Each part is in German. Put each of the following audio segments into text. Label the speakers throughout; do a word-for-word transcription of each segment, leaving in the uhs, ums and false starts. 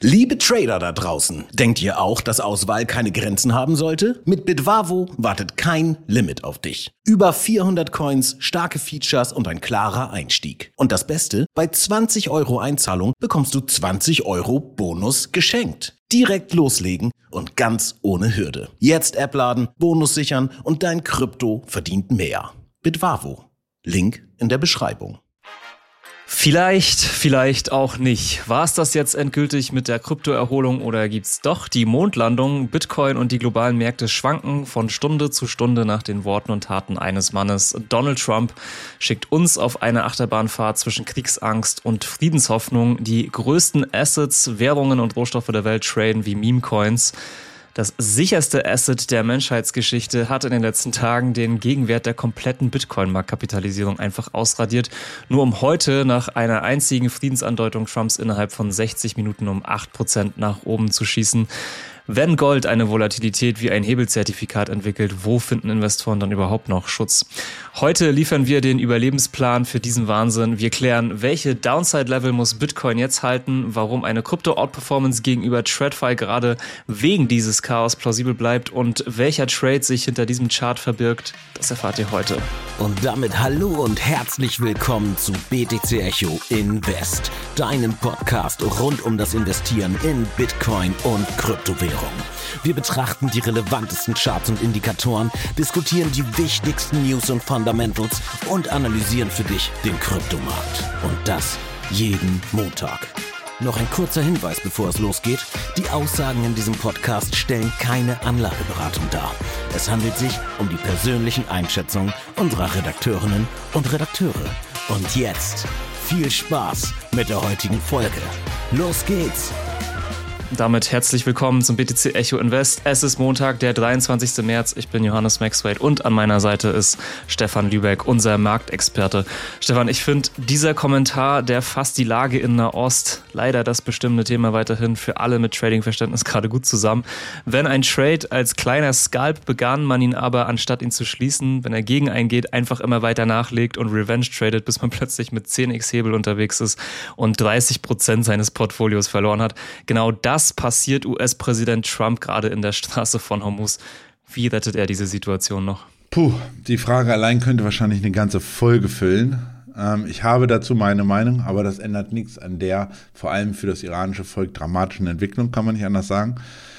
Speaker 1: Liebe Trader da draußen, denkt ihr auch, dass Auswahl keine Grenzen haben sollte? Mit Bitvavo wartet kein Limit auf dich. Über vierhundert Coins, starke Features und ein klarer Einstieg. Und das Beste, bei zwanzig Euro Einzahlung bekommst du zwanzig Euro Bonus geschenkt. Direkt loslegen und ganz ohne Hürde. Jetzt App laden, Bonus sichern und dein Krypto verdient mehr. Bitvavo. Link in der Beschreibung.
Speaker 2: Vielleicht, vielleicht auch nicht. War es das jetzt endgültig mit der Kryptoerholung oder gibt's doch die Mondlandung? Bitcoin und die globalen Märkte schwanken von Stunde zu Stunde nach den Worten und Taten eines Mannes. Donald Trump schickt uns auf eine Achterbahnfahrt zwischen Kriegsangst und Friedenshoffnung. Die größten Assets, Währungen und Rohstoffe der Welt traden wie Meme-Coins. Das sicherste Asset der Menschheitsgeschichte hat in den letzten Tagen den Gegenwert der kompletten Bitcoin-Marktkapitalisierung einfach ausradiert, nur um heute nach einer einzigen Friedensandeutung Trumps innerhalb von sechzig Minuten um acht Prozent nach oben zu schießen. Wenn Gold eine Volatilität wie ein Hebelzertifikat entwickelt, wo finden Investoren dann überhaupt noch Schutz? Heute liefern wir den Überlebensplan für diesen Wahnsinn. Wir klären, welche Downside-Level muss Bitcoin jetzt halten, warum eine Krypto-Outperformance gegenüber TradFi gerade wegen dieses Chaos plausibel bleibt und welcher Trade sich hinter diesem Chart verbirgt. Das erfahrt ihr heute.
Speaker 1: Und damit hallo und herzlich willkommen zu B T C Echo Invest, deinem Podcast rund um das Investieren in Bitcoin und Kryptowährungen. Wir betrachten die relevantesten Charts und Indikatoren, diskutieren die wichtigsten News und Fundamentals und analysieren für dich den Kryptomarkt. Und das jeden Montag. Noch ein kurzer Hinweis, bevor es losgeht. Die Aussagen in diesem Podcast stellen keine Anlageberatung dar. Es handelt sich um die persönlichen Einschätzungen unserer Redakteurinnen und Redakteure. Und jetzt viel Spaß mit der heutigen Folge. Los geht's!
Speaker 2: Damit herzlich willkommen zum B T C Echo Invest. Es ist Montag, der dreiundzwanzigsten März. Ich bin Johannes Maxwade und an meiner Seite ist Stefan Lübeck, unser Marktexperte. Stefan, ich finde, dieser Kommentar, der fasst die Lage in Nahost, leider das bestimmende Thema weiterhin für alle mit Trading-Verständnis gerade gut zusammen. Wenn ein Trade als kleiner Scalp begann, man ihn aber, anstatt ihn zu schließen, wenn er gegen eingeht, einfach immer weiter nachlegt und Revenge tradet, bis man plötzlich mit zehn x Hebel unterwegs ist und dreißig Prozent seines Portfolios verloren hat. Genau das Was passiert U S-Präsident Trump gerade in der Straße von Hormuz? Wie rettet er diese Situation noch?
Speaker 3: Puh, die Frage allein könnte wahrscheinlich eine ganze Folge füllen. Ähm, ich habe dazu meine Meinung, aber das ändert nichts an der vor allem für das iranische Volk dramatischen Entwicklung, kann man nicht anders sagen.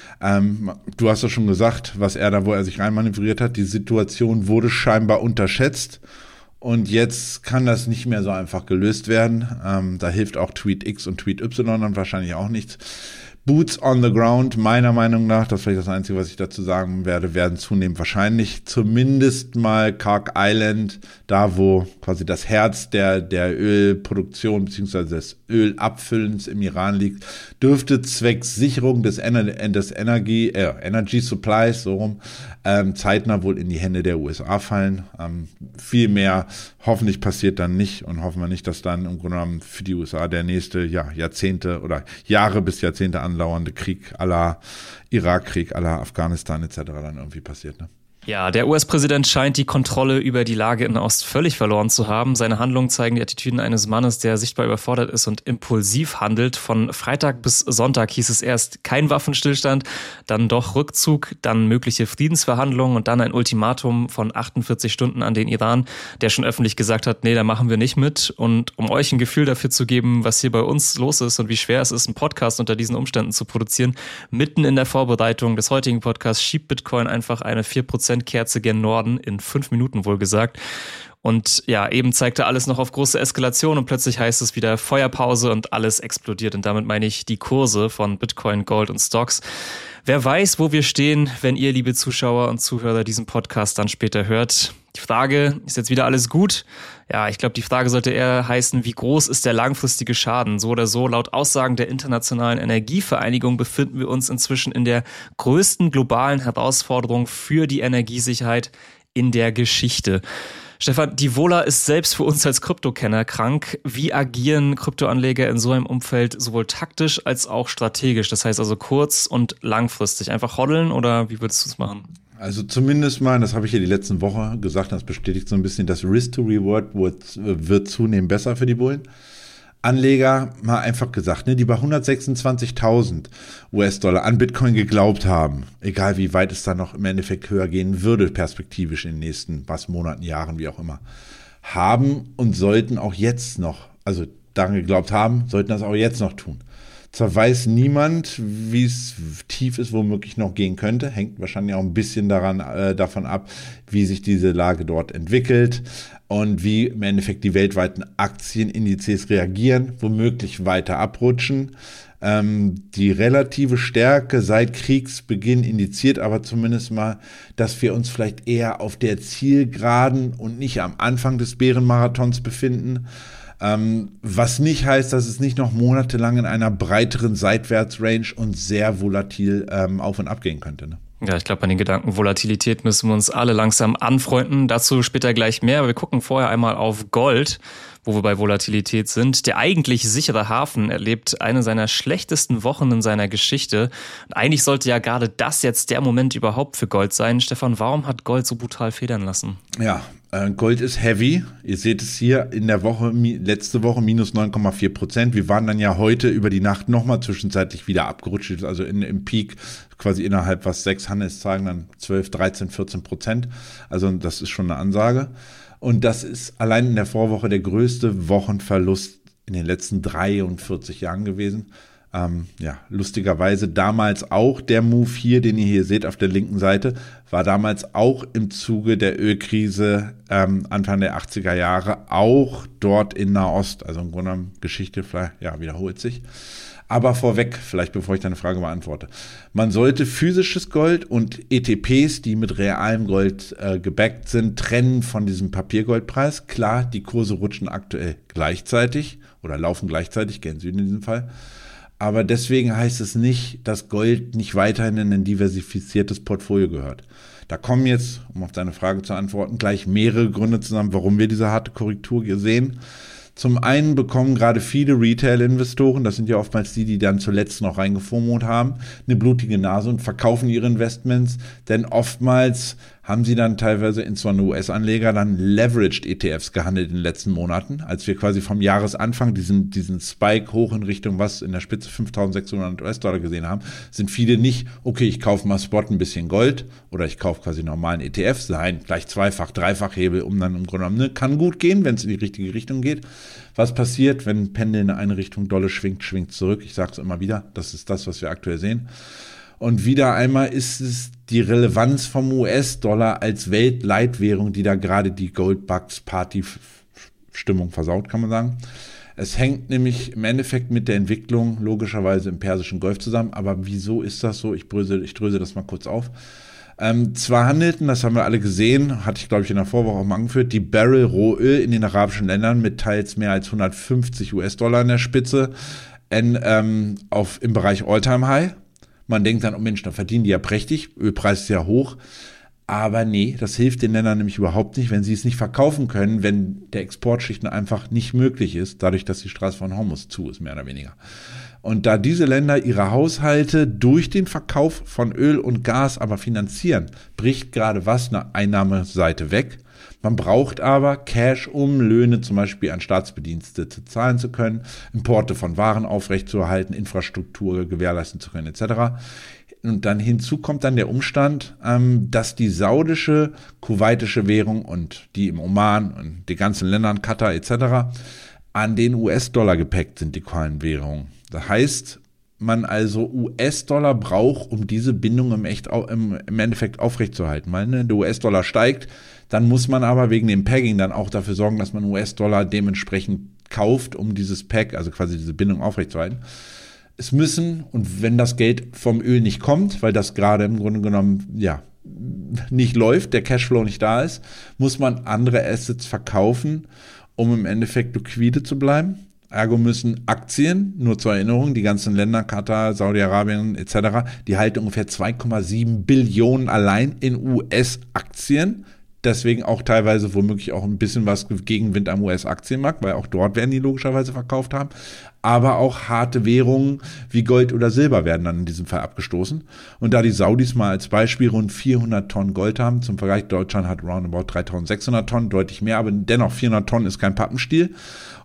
Speaker 3: Ähm, du hast ja schon gesagt, was er da, wo er sich reinmanövriert hat. Die Situation wurde scheinbar unterschätzt. Und jetzt kann das nicht mehr so einfach gelöst werden. Ähm, da hilft auch Tweet X und Tweet Y dann wahrscheinlich auch nichts. Boots on the ground, meiner Meinung nach, das ist vielleicht das Einzige, was ich dazu sagen werde, werden zunehmend wahrscheinlich zumindest mal Khark Island, da wo quasi das Herz der, der Ölproduktion bzw. des Ölabfüllens im Iran liegt, dürfte zwecks Sicherung des, Ener- des Energie, äh, Energy Supplies, so rum, ähm, zeitnah wohl in die Hände der U S A fallen. Ähm, viel mehr hoffentlich passiert dann nicht und hoffen wir nicht, dass dann im Grunde genommen für die U S A der nächste ja, Jahrzehnte oder Jahre bis Jahrzehnte andauernde Krieg à la Irakkrieg, à la Afghanistan et cetera dann irgendwie passiert, ne?
Speaker 2: Ja, der U S-Präsident scheint die Kontrolle über die Lage in Ost völlig verloren zu haben. Seine Handlungen zeigen die Attitüden eines Mannes, der sichtbar überfordert ist und impulsiv handelt. Von Freitag bis Sonntag hieß es erst kein Waffenstillstand, dann doch Rückzug, dann mögliche Friedensverhandlungen und dann ein Ultimatum von achtundvierzig Stunden an den Iran, der schon öffentlich gesagt hat, nee, da machen wir nicht mit. Und um euch ein Gefühl dafür zu geben, was hier bei uns los ist und wie schwer es ist, einen Podcast unter diesen Umständen zu produzieren, mitten in der Vorbereitung des heutigen Podcasts schiebt Bitcoin einfach eine vier Prozent Kerze gen Norden in fünf Minuten wohlgesagt. Und ja, eben zeigte alles noch auf große Eskalation und plötzlich heißt es wieder Feuerpause und alles explodiert. Und damit meine ich die Kurse von Bitcoin, Gold und Stocks. Wer weiß, wo wir stehen, wenn ihr, liebe Zuschauer und Zuhörer, diesen Podcast dann später hört. Die Frage, ist jetzt wieder alles gut? Ja, ich glaube, die Frage sollte eher heißen, wie groß ist der langfristige Schaden? So oder so, laut Aussagen der Internationalen Energievereinigung befinden wir uns inzwischen in der größten globalen Herausforderung für die Energiesicherheit in der Geschichte. Stefan, die Vola ist selbst für uns als Kryptokenner krank. Wie agieren Kryptoanleger in so einem Umfeld sowohl taktisch als auch strategisch? Das heißt also kurz- und langfristig. Einfach hoddeln oder wie würdest du es machen?
Speaker 3: Also zumindest mal, das habe ich ja die letzten Woche gesagt, das bestätigt so ein bisschen, das Risk to Reward wird, wird zunehmend besser für die Bullen. Anleger, mal einfach gesagt, ne, die bei hundertsechsundzwanzigtausend U S-Dollar an Bitcoin geglaubt haben, egal wie weit es dann noch im Endeffekt höher gehen würde, perspektivisch in den nächsten was Monaten, Jahren, wie auch immer, haben und sollten auch jetzt noch, also daran geglaubt haben, sollten das auch jetzt noch tun. Zwar weiß niemand, wie es tief ist, womöglich noch gehen könnte, hängt wahrscheinlich auch ein bisschen daran, äh, davon ab, wie sich diese Lage dort entwickelt und wie im Endeffekt die weltweiten Aktienindizes reagieren, womöglich weiter abrutschen. Ähm, die relative Stärke seit Kriegsbeginn indiziert aber zumindest mal, dass wir uns vielleicht eher auf der Zielgeraden und nicht am Anfang des Bärenmarathons befinden. Ähm, was nicht heißt, dass es nicht noch monatelang in einer breiteren Seitwärtsrange und sehr volatil ähm, auf und ab gehen könnte. Ne?
Speaker 2: Ja, ich glaube, an den Gedanken Volatilität müssen wir uns alle langsam anfreunden. Dazu später gleich mehr. Aber wir gucken vorher einmal auf Gold, wo wir bei Volatilität sind. Der eigentlich sichere Hafen erlebt eine seiner schlechtesten Wochen in seiner Geschichte. Und eigentlich sollte ja gerade das jetzt der Moment überhaupt für Gold sein. Stefan, warum hat Gold so brutal federn lassen?
Speaker 3: Ja, äh, Gold ist heavy. Ihr seht es hier in der Woche, mi- letzte Woche minus neun Komma vier Prozent. Wir waren dann ja heute über die Nacht nochmal zwischenzeitlich wieder abgerutscht. Also in, im Peak quasi innerhalb, was sechs Handelstagen, dann zwölf, dreizehn, vierzehn Prozent. Also das ist schon eine Ansage. Und das ist allein in der Vorwoche der größte Wochenverlust in den letzten dreiundvierzig Jahren gewesen. Ähm, ja, lustigerweise damals auch der Move hier, den ihr hier seht auf der linken Seite, war damals auch im Zuge der Ölkrise ähm, Anfang der achtziger Jahre, auch dort in Nahost. Also im Grunde genommen Geschichte vielleicht, ja, wiederholt sich. Aber vorweg, vielleicht bevor ich deine Frage beantworte. Man sollte physisches Gold und E T Ps, die mit realem Gold äh, gebackt sind, trennen von diesem Papiergoldpreis. Klar, die Kurse rutschen aktuell gleichzeitig oder laufen gleichzeitig, gen Süden in diesem Fall. Aber deswegen heißt es nicht, dass Gold nicht weiterhin in ein diversifiziertes Portfolio gehört. Da kommen jetzt, um auf deine Frage zu antworten, gleich mehrere Gründe zusammen, warum wir diese harte Korrektur sehen. Zum einen bekommen gerade viele Retail-Investoren, das sind ja oftmals die, die dann zuletzt noch reingefomot haben, eine blutige Nase und verkaufen ihre Investments, denn oftmals haben sie dann teilweise, insbesondere U S-Anleger, dann Leveraged E T Fs gehandelt in den letzten Monaten, als wir quasi vom Jahresanfang diesen, diesen Spike hoch in Richtung, was in der Spitze fünftausendsechshundert U S-Dollar gesehen haben, sind viele nicht, okay, ich kaufe mal Spot ein bisschen Gold oder ich kaufe quasi normalen E T Fs, sein gleich zweifach, dreifach Hebel, um dann im Grunde genommen, ne, kann gut gehen, wenn es in die richtige Richtung geht. Was passiert, wenn ein Pendel in eine Richtung dolle schwingt, schwingt zurück? Ich sage es immer wieder, das ist das, was wir aktuell sehen. Und wieder einmal ist es die Relevanz vom U S-Dollar als Weltleitwährung, die da gerade die Goldbugs-Party-Stimmung versaut, kann man sagen. Es hängt nämlich im Endeffekt mit der Entwicklung logischerweise im Persischen Golf zusammen. Aber wieso ist das so? Ich dröse, ich dröse das mal kurz auf. Ähm, zwar handelten, das haben wir alle gesehen, hatte ich glaube ich in der Vorwoche auch mal angeführt, die Barrel Rohöl in den arabischen Ländern mit teils mehr als hundertfünfzig U S-Dollar in der Spitze in, ähm, auf, im Bereich All-Time-High. Man denkt dann, oh Mensch, da verdienen die ja prächtig, Ölpreis ist ja hoch. Aber nee, das hilft den Ländern nämlich überhaupt nicht, wenn sie es nicht verkaufen können, wenn der Exportschichten einfach nicht möglich ist, dadurch, dass die Straße von Hormuz zu ist, mehr oder weniger. Und da diese Länder ihre Haushalte durch den Verkauf von Öl und Gas aber finanzieren, bricht gerade was eine Einnahmeseite weg. Man braucht aber Cash, um Löhne zum Beispiel an Staatsbedienstete zahlen zu können, Importe von Waren aufrechtzuerhalten, Infrastruktur gewährleisten zu können, et cetera. Und dann hinzu kommt dann der Umstand, ähm, dass die saudische, kuwaitische Währung und die im Oman und die ganzen Ländern, Katar et cetera, an den U S-Dollar gepackt sind, die Coin-Währungen. Das heißt, man also U S-Dollar braucht, um diese Bindung im, Echt, im, im Endeffekt aufrechtzuerhalten. Weil ne, der U S-Dollar steigt, dann muss man aber wegen dem Pegging dann auch dafür sorgen, dass man U S-Dollar dementsprechend kauft, um dieses Peg, also quasi diese Bindung aufrechtzuerhalten. Es müssen, und wenn das Geld vom Öl nicht kommt, weil das gerade im Grunde genommen ja nicht läuft, der Cashflow nicht da ist, muss man andere Assets verkaufen, um im Endeffekt liquide zu bleiben. Ergo müssen Aktien, nur zur Erinnerung, die ganzen Länder, Katar, Saudi-Arabien et cetera, die halten ungefähr zwei Komma sieben Billionen allein in U S-Aktien. Deswegen auch teilweise womöglich auch ein bisschen was Gegenwind am U S-Aktienmarkt, weil auch dort werden die logischerweise verkauft haben. Aber auch harte Währungen wie Gold oder Silber werden dann in diesem Fall abgestoßen. Und da die Saudis mal als Beispiel rund vierhundert Tonnen Gold haben, zum Vergleich, Deutschland hat roundabout dreitausendsechshundert Tonnen, deutlich mehr, aber dennoch vierhundert Tonnen ist kein Pappenstiel.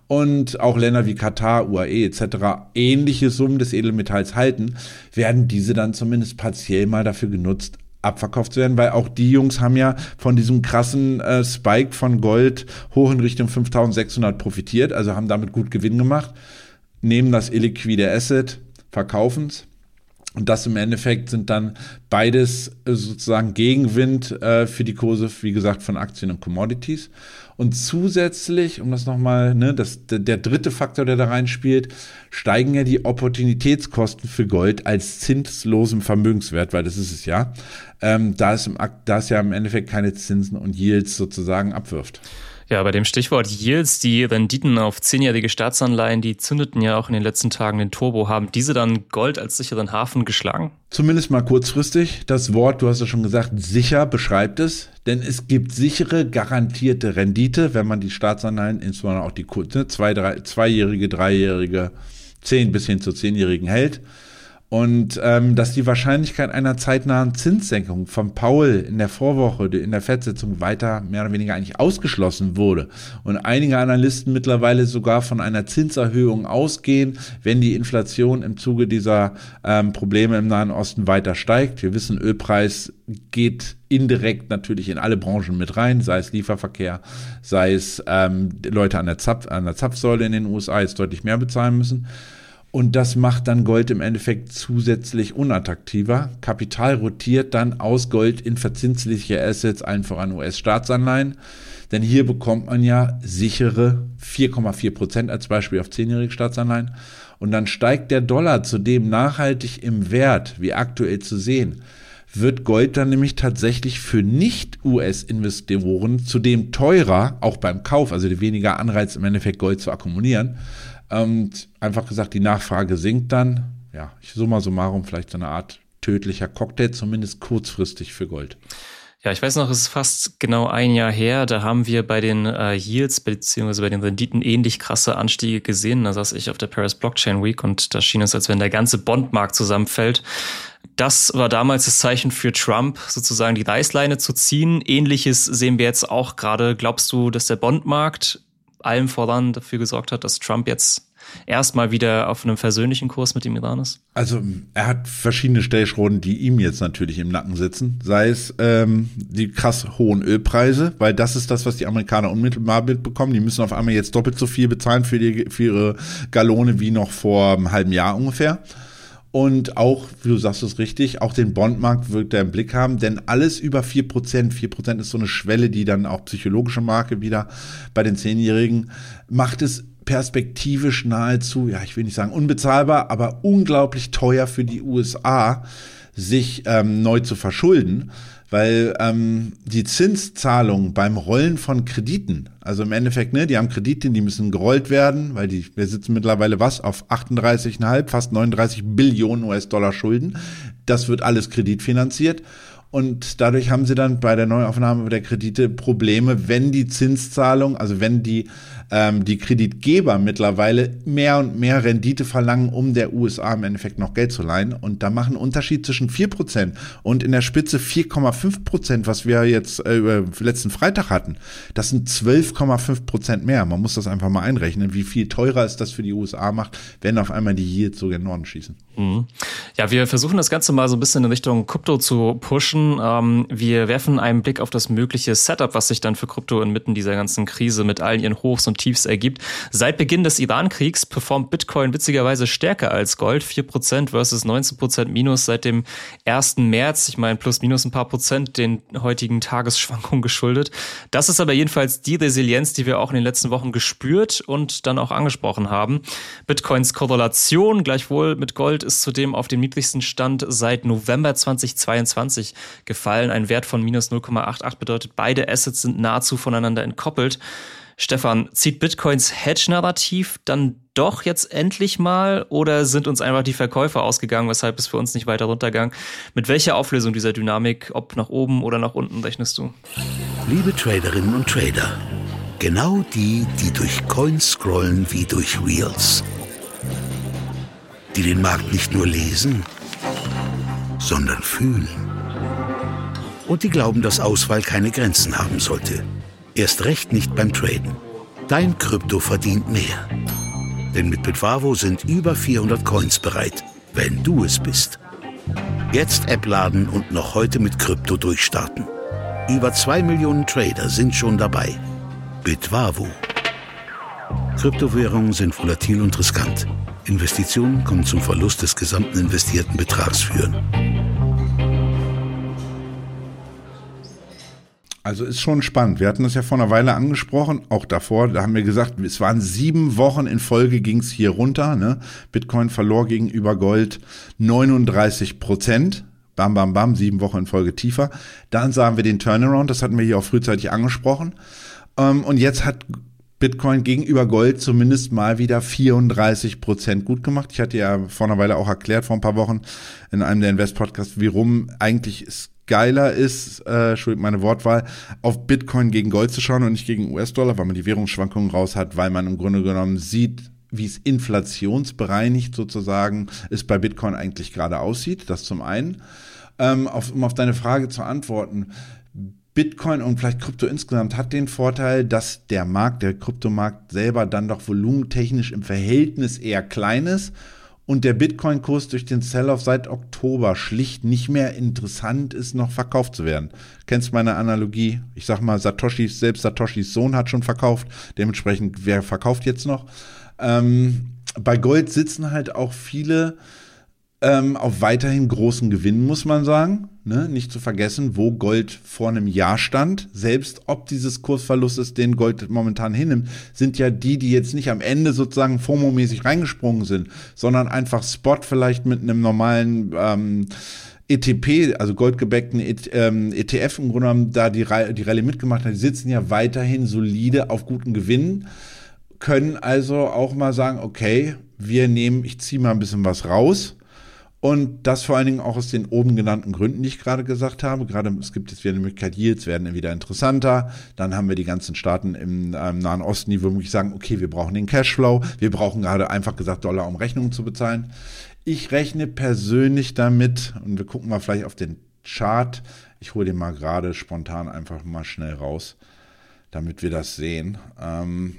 Speaker 3: Und auch Länder wie Katar, U A E et cetera ähnliche Summen des Edelmetalls halten, werden diese dann zumindest partiell mal dafür genutzt, abverkauft zu werden, weil auch die Jungs haben ja von diesem krassen äh, Spike von Gold hoch in Richtung fünftausendsechshundert profitiert, also haben damit gut Gewinn gemacht, nehmen das illiquide Asset, verkaufen es. Und das im Endeffekt sind dann beides äh, sozusagen Gegenwind äh, für die Kurse, wie gesagt, von Aktien und Commodities. Und zusätzlich, um das nochmal, ne, das, der, der dritte Faktor, der da reinspielt, steigen ja die Opportunitätskosten für Gold als zinslosem Vermögenswert, weil das ist es ja, ähm, da, es im, da es ja im Endeffekt keine Zinsen und Yields sozusagen abwirft.
Speaker 2: Ja, bei dem Stichwort Yields, die Renditen auf zehnjährige Staatsanleihen, die zündeten ja auch in den letzten Tagen den Turbo. Haben diese dann Gold als sicheren Hafen geschlagen?
Speaker 3: Zumindest mal kurzfristig. Das Wort, du hast ja schon gesagt, sicher beschreibt es. Denn es gibt sichere, garantierte Rendite, wenn man die Staatsanleihen, insbesondere auch die kurze, zwei, drei, zweijährige, dreijährige, zehn bis hin zu zehnjährigen hält. Und ähm, dass die Wahrscheinlichkeit einer zeitnahen Zinssenkung von Powell in der Vorwoche, in der Fed-Sitzung weiter mehr oder weniger eigentlich ausgeschlossen wurde und einige Analysten mittlerweile sogar von einer Zinserhöhung ausgehen, wenn die Inflation im Zuge dieser ähm, Probleme im Nahen Osten weiter steigt. Wir wissen, Ölpreis geht indirekt natürlich in alle Branchen mit rein, sei es Lieferverkehr, sei es ähm, Leute an der, Zapf, an der Zapfsäule in den U S A jetzt deutlich mehr bezahlen müssen. Und das macht dann Gold im Endeffekt zusätzlich unattraktiver. Kapital rotiert dann aus Gold in verzinsliche Assets, allen voran U S-Staatsanleihen. Denn hier bekommt man ja sichere vier Komma vier Prozent als Beispiel auf zehnjährige Staatsanleihen. Und dann steigt der Dollar zudem nachhaltig im Wert, wie aktuell zu sehen. Wird Gold dann nämlich tatsächlich für Nicht-U S-Investoren zudem teurer, auch beim Kauf, also weniger Anreiz im Endeffekt Gold zu akkumulieren. Und einfach gesagt, die Nachfrage sinkt dann. Ja, summa summarum vielleicht so eine Art tödlicher Cocktail, zumindest kurzfristig für Gold.
Speaker 2: Ja, ich weiß noch, es ist fast genau ein Jahr her, da haben wir bei den äh, Yields beziehungsweise bei den Renditen ähnlich krasse Anstiege gesehen. Da saß ich auf der Paris Blockchain Week und da schien es, als wenn der ganze Bondmarkt zusammenfällt. Das war damals das Zeichen für Trump, sozusagen die Reißleine zu ziehen. Ähnliches sehen wir jetzt auch gerade. Glaubst du, dass der Bondmarkt allem voran dafür gesorgt hat, dass Trump jetzt erstmal wieder auf einem versöhnlichen Kurs mit dem Iran ist?
Speaker 3: Also er hat verschiedene Stellschrauben, die ihm jetzt natürlich im Nacken sitzen. Sei es ähm, die krass hohen Ölpreise, weil das ist das, was die Amerikaner unmittelbar mitbekommen. Die müssen auf einmal jetzt doppelt so viel bezahlen für, die, für ihre Gallone wie noch vor einem halben Jahr ungefähr. Und auch, wie du sagst es richtig, auch den Bondmarkt wird er im Blick haben, denn alles über vier Prozent, vier Prozent ist so eine Schwelle, die dann auch psychologische Marke wieder bei den Zehnjährigen macht es perspektivisch nahezu, ja, ich will nicht sagen unbezahlbar, aber unglaublich teuer für die U S A, sich ähm, neu zu verschulden, weil ähm, die Zinszahlungen beim Rollen von Krediten, also im Endeffekt, ne, die haben Kredite, die müssen gerollt werden, weil die, wir sitzen mittlerweile was auf achtunddreißig Komma fünf, fast neununddreißig Billionen U S-Dollar Schulden. Das wird alles kreditfinanziert. Und dadurch haben sie dann bei der Neuaufnahme der Kredite Probleme, wenn die Zinszahlung, also wenn die ähm, die Kreditgeber mittlerweile mehr und mehr Rendite verlangen, um der U S A im Endeffekt noch Geld zu leihen. Und da machen einen Unterschied zwischen vier Prozent und in der Spitze vier Komma fünf Prozent, was wir jetzt äh, letzten Freitag hatten. Das sind zwölf Komma fünf Prozent mehr. Man muss das einfach mal einrechnen, wie viel teurer es das für die U S A macht, wenn auf einmal die Yields so gen Norden schießen.
Speaker 2: Mhm. Ja, wir versuchen das Ganze mal so ein bisschen in Richtung Krypto zu pushen. Ähm, wir werfen einen Blick auf das mögliche Setup, was sich dann für Krypto inmitten dieser ganzen Krise mit allen ihren Hochs und Tiefs ergibt. Seit Beginn des Iran-Kriegs performt Bitcoin witzigerweise stärker als Gold. vier Prozent versus neunzehn Prozent Minus seit dem ersten März. Ich meine, plus minus ein paar Prozent den heutigen Tagesschwankungen geschuldet. Das ist aber jedenfalls die Resilienz, die wir auch in den letzten Wochen gespürt und dann auch angesprochen haben. Bitcoins Korrelation gleichwohl mit Gold ist zudem auf dem niedrigsten Stand seit November zweitausendzweiundzwanzig gefallen. Ein Wert von minus null Komma achtundachtzig bedeutet, beide Assets sind nahezu voneinander entkoppelt. Stefan, zieht Bitcoins Hedge-Narrativ dann doch jetzt endlich mal oder sind uns einfach die Verkäufer ausgegangen, weshalb es für uns nicht weiter runtergang? Mit welcher Auflösung dieser Dynamik, ob nach oben oder nach unten, rechnest du?
Speaker 4: Liebe Traderinnen und Trader, genau die, die durch Coins scrollen wie durch Reels. Die den Markt nicht nur lesen, sondern fühlen. Und die glauben, dass Auswahl keine Grenzen haben sollte. Erst recht nicht beim Traden. Dein Krypto verdient mehr. Denn mit Bitwavo sind über vierhundert Coins bereit, wenn du es bist. Jetzt App laden und noch heute mit Krypto durchstarten. Über zwei Millionen Trader sind schon dabei. Bitwavo. Kryptowährungen sind volatil und riskant. Investitionen können zum Verlust des gesamten investierten Betrags führen.
Speaker 3: Also ist schon spannend. Wir hatten das ja vor einer Weile angesprochen, auch davor, da haben wir gesagt, es waren sieben Wochen in Folge, ging es hier runter. Ne? Bitcoin verlor gegenüber Gold neununddreißig Prozent. Bam, bam, bam, sieben Wochen in Folge tiefer. Dann sahen wir den Turnaround, das hatten wir hier auch frühzeitig angesprochen. Und jetzt hat Bitcoin gegenüber Gold zumindest mal wieder vierunddreißig Prozent gut gemacht. Ich hatte ja vor einer Weile auch erklärt, vor ein paar Wochen in einem der Invest-Podcasts, wie rum eigentlich es geiler ist, äh, Entschuldigung meine Wortwahl, auf Bitcoin gegen Gold zu schauen und nicht gegen U S-Dollar, weil man die Währungsschwankungen raus hat, weil man im Grunde genommen sieht, wie es inflationsbereinigt sozusagen es bei Bitcoin eigentlich gerade aussieht. Das zum einen. Ähm, auf, um auf deine Frage zu antworten, Bitcoin und vielleicht Krypto insgesamt hat den Vorteil, dass der Markt, der Kryptomarkt selber dann doch volumentechnisch im Verhältnis eher klein ist und der Bitcoin-Kurs durch den Sell-Off seit Oktober schlicht nicht mehr interessant ist, noch verkauft zu werden. Kennst meine Analogie? Ich sag mal, Satoshis, selbst Satoshis Sohn hat schon verkauft, dementsprechend, wer verkauft jetzt noch? Ähm, bei Gold sitzen halt auch viele Ähm, auf weiterhin großen Gewinn, muss man sagen. Ne? Nicht zu vergessen, wo Gold vor einem Jahr stand. Selbst ob dieses Kursverlust ist, den Gold momentan hinnimmt, sind ja die, die jetzt nicht am Ende sozusagen FOMO-mäßig reingesprungen sind, sondern einfach Spot vielleicht mit einem normalen ähm, E T P, also goldgebäckten E T F im Grunde genommen, da die, die Rallye mitgemacht hat. Die sitzen ja weiterhin solide auf guten Gewinnen, können also auch mal sagen, okay, wir nehmen, ich ziehe mal ein bisschen was raus. Und das vor allen Dingen auch aus den oben genannten Gründen, die ich gerade gesagt habe. Gerade es gibt jetzt wieder eine Möglichkeit, Yields werden wieder interessanter. Dann haben wir die ganzen Staaten im ähm, Nahen Osten, die womöglich sagen, okay, wir brauchen den Cashflow. Wir brauchen gerade einfach gesagt Dollar, um Rechnungen zu bezahlen. Ich rechne persönlich damit, und wir gucken mal vielleicht auf den Chart. Ich hole den mal gerade spontan einfach mal schnell raus, damit wir das sehen. Ähm,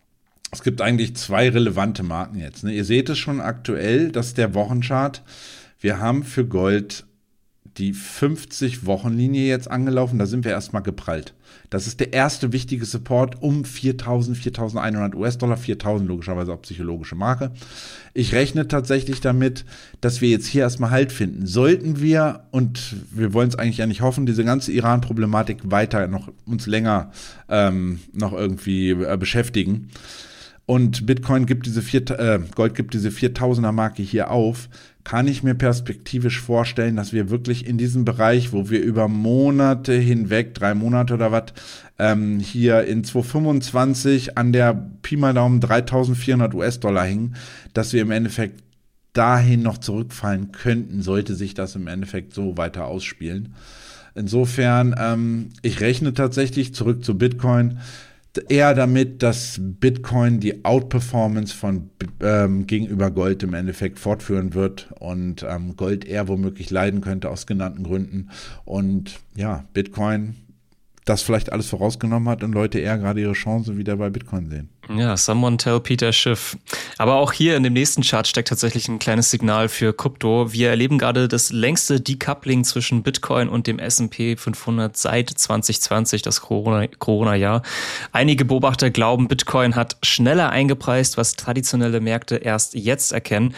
Speaker 3: Es gibt eigentlich zwei relevante Marken jetzt. Ne? Ihr seht es schon aktuell, das ist der Wochenchart. Wir haben für Gold die fünfzig-Wochen-Linie jetzt angelaufen. Da sind wir erstmal geprallt. Das ist der erste wichtige Support um viertausend, viertausendeinhundert U S-Dollar. viertausend logischerweise auch psychologische Marke. Ich rechne tatsächlich damit, dass wir jetzt hier erstmal Halt finden. Sollten wir, und wir wollen es eigentlich ja nicht hoffen, diese ganze Iran-Problematik weiter noch uns länger ähm, noch irgendwie äh, beschäftigen, und Bitcoin gibt diese vier, äh, Gold gibt diese viertausender-Marke hier auf, kann ich mir perspektivisch vorstellen, dass wir wirklich in diesem Bereich, wo wir über Monate hinweg, drei Monate oder was, ähm, hier in zweitausendfünfundzwanzig an der Pi mal Daumen dreitausendvierhundert U S-Dollar hingen, dass wir im Endeffekt dahin noch zurückfallen könnten, sollte sich das im Endeffekt so weiter ausspielen. Insofern, ähm, ich rechne tatsächlich, zurück zu Bitcoin, eher damit, dass Bitcoin die Outperformance von ähm, gegenüber Gold im Endeffekt fortführen wird und ähm, Gold eher womöglich leiden könnte aus genannten Gründen. Und ja, Bitcoin das vielleicht alles vorausgenommen hat und Leute eher gerade ihre Chance wieder bei Bitcoin sehen.
Speaker 2: Ja, someone tell Peter Schiff. Aber auch hier in dem nächsten Chart steckt tatsächlich ein kleines Signal für Krypto. Wir erleben gerade das längste Decoupling zwischen Bitcoin und dem S und P fünfhundert seit zwanzig zwanzig, das Corona, Corona-Jahr. Einige Beobachter glauben, Bitcoin hat schneller eingepreist, was traditionelle Märkte erst jetzt erkennen.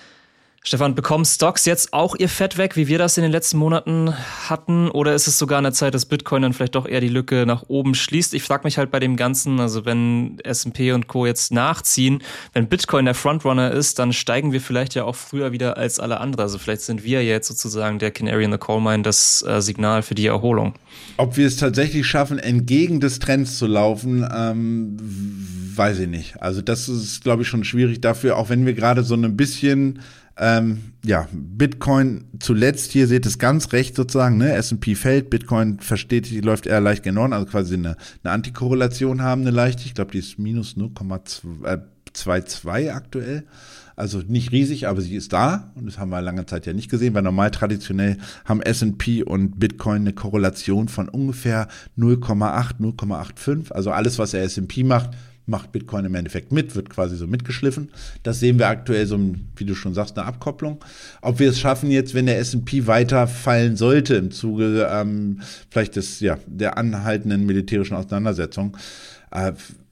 Speaker 2: Stefan, bekommen Stocks jetzt auch ihr Fett weg, wie wir das in den letzten Monaten hatten? Oder ist es sogar an der Zeit, dass Bitcoin dann vielleicht doch eher die Lücke nach oben schließt? Ich frage mich halt bei dem Ganzen, also wenn S und P und Co. jetzt nachziehen, wenn Bitcoin der Frontrunner ist, dann steigen wir vielleicht ja auch früher wieder als alle anderen. Also vielleicht sind wir jetzt sozusagen der Canary in the Coal Mine, das äh, Signal für die Erholung.
Speaker 3: Ob wir es tatsächlich schaffen, entgegen des Trends zu laufen, ähm, weiß ich nicht. Also das ist, glaube ich, schon schwierig dafür, auch wenn wir gerade so ein bisschen, ähm, ja, Bitcoin zuletzt, hier seht es ganz recht sozusagen, ne, S und P fällt, Bitcoin versteht, die läuft eher leicht gen Norden, also quasi eine, eine Antikorrelation haben, eine leichte, ich glaube, die ist minus null Komma zweiundzwanzig aktuell. Also nicht riesig, aber sie ist da und das haben wir lange Zeit ja nicht gesehen, weil normal traditionell haben S und P und Bitcoin eine Korrelation von ungefähr null Komma acht, null Komma fünfundachtzig. Also alles, was der S und P macht, macht Bitcoin im Endeffekt mit, wird quasi so mitgeschliffen. Das sehen wir aktuell so, wie du schon sagst, eine Abkopplung. Ob wir es schaffen jetzt, wenn der S und P weiter fallen sollte im Zuge ähm, vielleicht des, ja, der anhaltenden militärischen Auseinandersetzung, äh,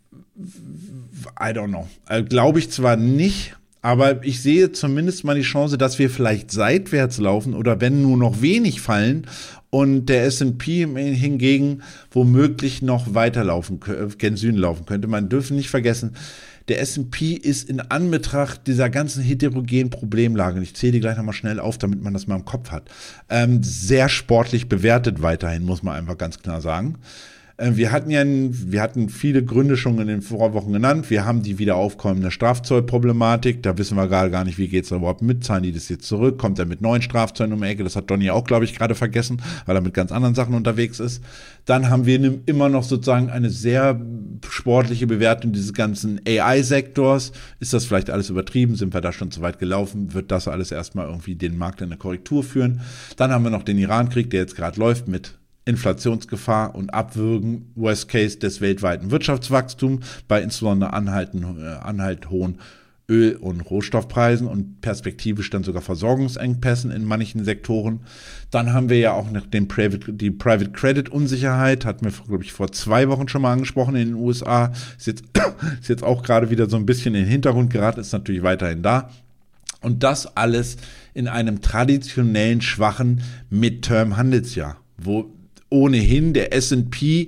Speaker 3: I don't know. Äh, Glaube ich zwar nicht, aber ich sehe zumindest mal die Chance, dass wir vielleicht seitwärts laufen oder wenn nur noch wenig fallen und der S und P hingegen womöglich noch weiterlaufen, gen Süden laufen könnte. Man dürfe nicht vergessen, der S und P ist in Anbetracht dieser ganzen heterogenen Problemlage, und ich zähle die gleich nochmal schnell auf, damit man das mal im Kopf hat, ähm, sehr sportlich bewertet weiterhin, muss man einfach ganz klar sagen. Wir hatten ja, wir hatten viele Gründe schon in den Vorwochen genannt. Wir haben die wieder aufkommende Strafzollproblematik. Da wissen wir gerade gar nicht, wie geht es da überhaupt mit. Zahlen die das jetzt zurück? Kommt er mit neuen Strafzöllen um die Ecke? Das hat Donny auch, glaube ich, gerade vergessen, weil er mit ganz anderen Sachen unterwegs ist. Dann haben wir immer noch sozusagen eine sehr sportliche Bewertung dieses ganzen A I-Sektors. Ist das vielleicht alles übertrieben? Sind wir da schon zu weit gelaufen? Wird das alles erstmal irgendwie den Markt in eine Korrektur führen? Dann haben wir noch den Iran-Krieg, der jetzt gerade läuft mit Inflationsgefahr und Abwürgen, Worst Case des weltweiten Wirtschaftswachstums bei insbesondere anhaltend, äh, anhaltend hohen Öl- und Rohstoffpreisen und perspektivisch dann sogar Versorgungsengpässen in manchen Sektoren. Dann haben wir ja auch noch den Private, die Private Credit Unsicherheit, hatten wir, glaube ich, vor zwei Wochen schon mal angesprochen in den U S A. Ist jetzt, ist jetzt auch gerade wieder so ein bisschen in den Hintergrund geraten, ist natürlich weiterhin da. Und das alles in einem traditionellen schwachen Midterm-Handelsjahr, wo ohnehin der S und P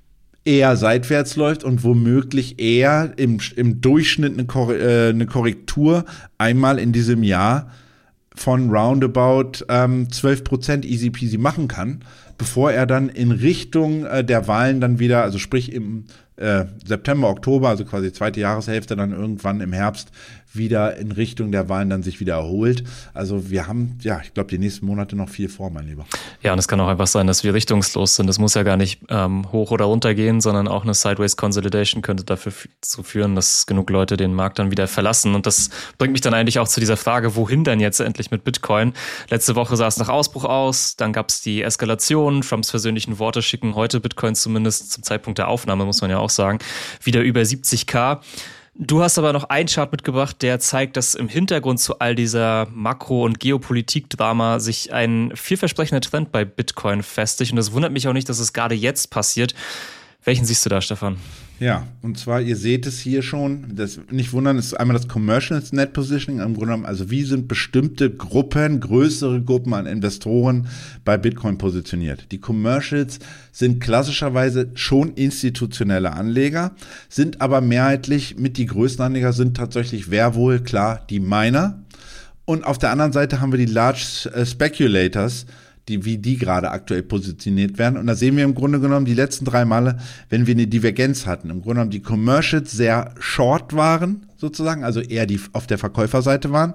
Speaker 3: eher seitwärts läuft und womöglich eher im, im Durchschnitt eine, Korre, äh, eine Korrektur einmal in diesem Jahr von roundabout ähm, zwölf Prozent easy peasy machen kann, bevor er dann in Richtung äh, der Wahlen dann wieder, also sprich im äh, September, Oktober, also quasi zweite Jahreshälfte, dann irgendwann im Herbst wieder in Richtung der Wahlen dann sich wieder erholt. Also wir haben, ja, ich glaube, die nächsten Monate noch viel vor, mein Lieber.
Speaker 2: Ja, und es kann auch einfach sein, dass wir richtungslos sind. Das muss ja gar nicht ähm, hoch oder runter gehen, sondern auch eine Sideways Consolidation könnte dafür f- zu führen, dass genug Leute den Markt dann wieder verlassen. Und das bringt mich dann eigentlich auch zu dieser Frage, wohin denn jetzt endlich mit Bitcoin? Letzte Woche sah es nach Ausbruch aus, dann gab es die Eskalation, Trumps persönlichen Worte schicken heute Bitcoin zumindest zum Zeitpunkt der Aufnahme, muss man ja auch sagen, wieder über siebzig K. Du hast aber noch einen Chart mitgebracht, der zeigt, dass im Hintergrund zu all dieser Makro- und Geopolitik-Drama sich ein vielversprechender Trend bei Bitcoin festigt. Und das wundert mich auch nicht, dass es gerade jetzt passiert. Welchen siehst du da, Stefan?
Speaker 3: Ja, und zwar, ihr seht es hier schon, das nicht wundern, ist einmal das Commercial Net Positioning, im Grunde genommen, also wie sind bestimmte Gruppen, größere Gruppen an Investoren bei Bitcoin positioniert. Die Commercials sind klassischerweise schon institutionelle Anleger, sind aber mehrheitlich mit die größten Anleger sind tatsächlich, wer wohl, klar, die Miner. Und auf der anderen Seite haben wir die Large Speculators, die, wie die gerade aktuell positioniert werden. Und da sehen wir im Grunde genommen die letzten drei Male, wenn wir eine Divergenz hatten, im Grunde genommen die Commercials sehr short waren, sozusagen, also eher die auf der Verkäuferseite waren,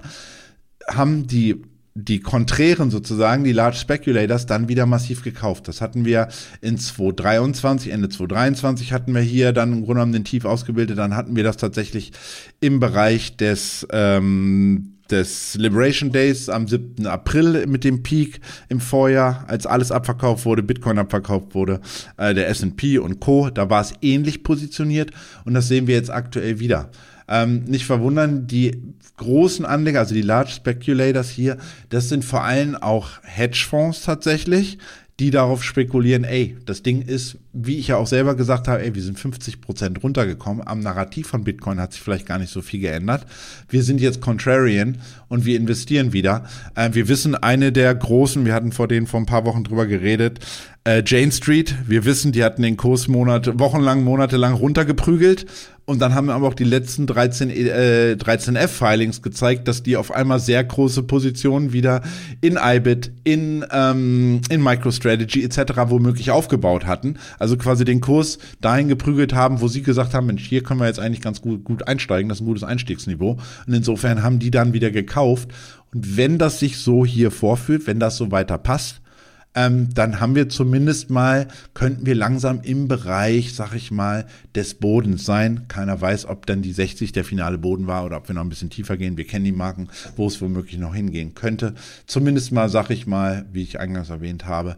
Speaker 3: haben die die Konträren sozusagen, die Large Speculators, dann wieder massiv gekauft. Das hatten wir in zwanzig dreiundzwanzig, Ende zwanzig dreiundzwanzig hatten wir hier dann im Grunde genommen den Tief ausgebildet, dann hatten wir das tatsächlich im Bereich des ähm, des Liberation Days am siebten April mit dem Peak im Vorjahr, als alles abverkauft wurde, Bitcoin abverkauft wurde, äh, der S und P und Co., da war es ähnlich positioniert und das sehen wir jetzt aktuell wieder. Ähm, nicht verwundern, die großen Anleger, also die Large Speculators hier, das sind vor allem auch Hedgefonds tatsächlich, die darauf spekulieren, ey, das Ding ist, wie ich ja auch selber gesagt habe, ey, wir sind fünfzig Prozent runtergekommen. Am Narrativ von Bitcoin hat sich vielleicht gar nicht so viel geändert. Wir sind jetzt Contrarian und wir investieren wieder. Äh, wir wissen, eine der großen, wir hatten vor denen vor ein paar Wochen drüber geredet, äh, Jane Street, wir wissen, die hatten den Kurs Monate, wochenlang, monatelang runtergeprügelt Und dann haben aber auch die letzten dreizehn, äh, dreizehn F-Filings gezeigt, dass die auf einmal sehr große Positionen wieder in I B I D, in, ähm, in MicroStrategy et cetera womöglich aufgebaut hatten. Also quasi den Kurs dahin geprügelt haben, wo sie gesagt haben, Mensch, hier können wir jetzt eigentlich ganz gut, gut einsteigen, das ist ein gutes Einstiegsniveau. Und insofern haben die dann wieder gekauft. Und wenn das sich so hier vorführt, wenn das so weiter passt, Ähm, dann haben wir zumindest mal, könnten wir langsam im Bereich, sag ich mal, des Bodens sein. Keiner weiß, ob dann die sechzig der finale Boden war oder ob wir noch ein bisschen tiefer gehen. Wir kennen die Marken, wo es womöglich noch hingehen könnte. Zumindest mal, sag ich mal, wie ich eingangs erwähnt habe,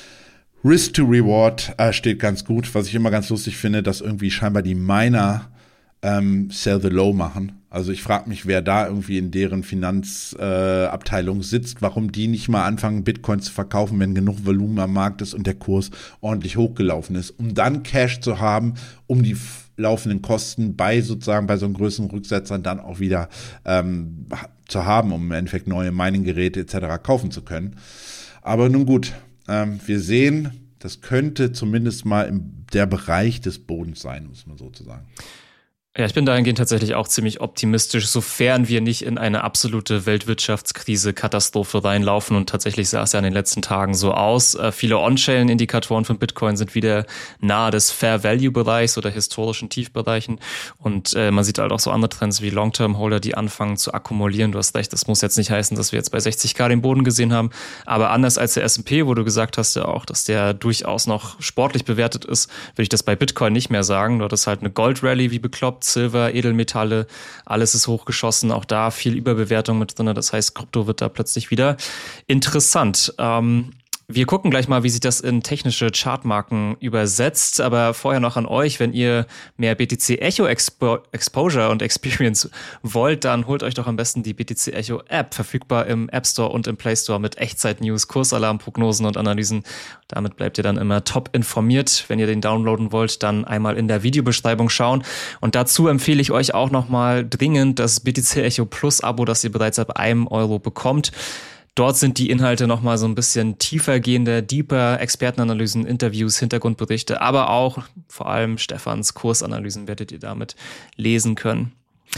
Speaker 3: Risk to Reward äh, steht ganz gut. Was ich immer ganz lustig finde, dass irgendwie scheinbar die Miner ähm, Sell the Low machen. Also ich frage mich, wer da irgendwie in deren Finanzabteilung äh, sitzt, warum die nicht mal anfangen, Bitcoin zu verkaufen, wenn genug Volumen am Markt ist und der Kurs ordentlich hochgelaufen ist, um dann Cash zu haben, um die f- laufenden Kosten bei sozusagen bei so einem größeren Rücksetzer dann auch wieder ähm, zu haben, um im Endeffekt neue Mining-Geräte et cetera kaufen zu können. Aber nun gut, ähm, wir sehen, das könnte zumindest mal im der Bereich des Bodens sein, muss man so zu sagen.
Speaker 2: Ja, ich bin dahingehend tatsächlich auch ziemlich optimistisch, sofern wir nicht in eine absolute Weltwirtschaftskrise, Katastrophe reinlaufen. Und tatsächlich sah es ja in den letzten Tagen so aus. Äh, viele On-Chain-Indikatoren von Bitcoin sind wieder nahe des Fair-Value-Bereichs oder historischen Tiefbereichen. Und äh, man sieht halt auch so andere Trends wie Long-Term-Holder, die anfangen zu akkumulieren. Du hast recht, das muss jetzt nicht heißen, dass wir jetzt bei sechzig K den Boden gesehen haben. Aber anders als der S und P, wo du gesagt hast ja auch, dass der durchaus noch sportlich bewertet ist, würde ich das bei Bitcoin nicht mehr sagen. Dort ist halt eine Gold-Rally wie bekloppt. Silber, Edelmetalle, alles ist hochgeschossen, auch da viel Überbewertung mit drin, das heißt, Krypto wird da plötzlich wieder interessant. Ähm, wir gucken gleich mal, wie sich das in technische Chartmarken übersetzt, aber vorher noch an euch, wenn ihr mehr B T C Echo Expo- Exposure und Experience wollt, dann holt euch doch am besten die B T C Echo App, verfügbar im App Store und im Play Store mit Echtzeit-News, Kursalarm, Prognosen und Analysen. Damit bleibt ihr dann immer top informiert. Wenn ihr den downloaden wollt, dann einmal in der Videobeschreibung schauen. Und dazu empfehle ich euch auch nochmal dringend das B T C Echo Plus Abo, das ihr bereits ab einem Euro bekommt. Dort sind die Inhalte nochmal so ein bisschen tiefer gehender, deeper, Expertenanalysen, Interviews, Hintergrundberichte, aber auch vor allem Stefans Kursanalysen werdet ihr damit lesen können.